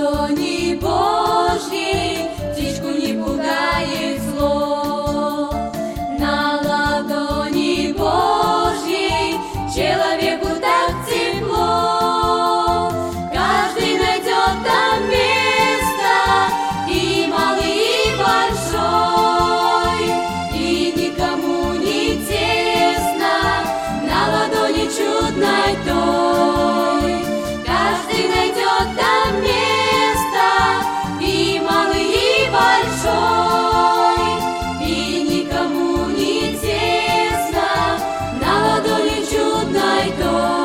ладони Божьей птичку не пугает зло. На ладони Божьей человеку так тепло. Каждый найдет там место, и малый, и большой, и никому не тесно на ладони чудной той. Каждый найдет там место, и малый, и большой, и никому не тесно на ладони чудной той.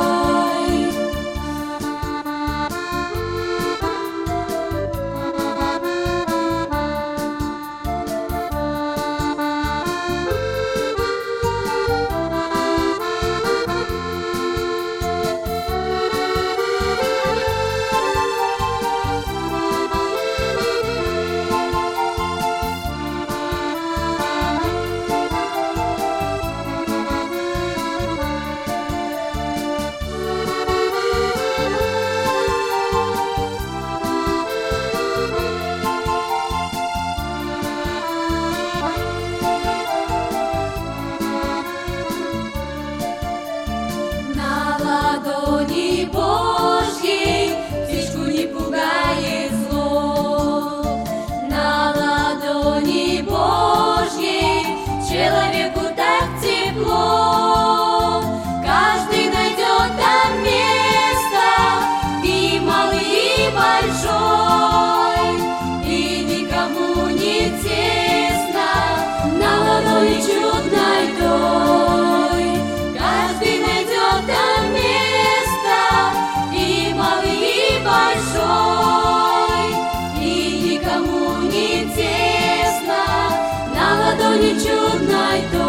На ладони Божьей птичку не пугает зло. На ладони Божьей человеку так тепло. Каждый найдет там место, и малый, и большой, и никому не тесно на ладони чудной той. Каждый найдет там место, и малый, и большой, и никому не тесно на ладони чудной той.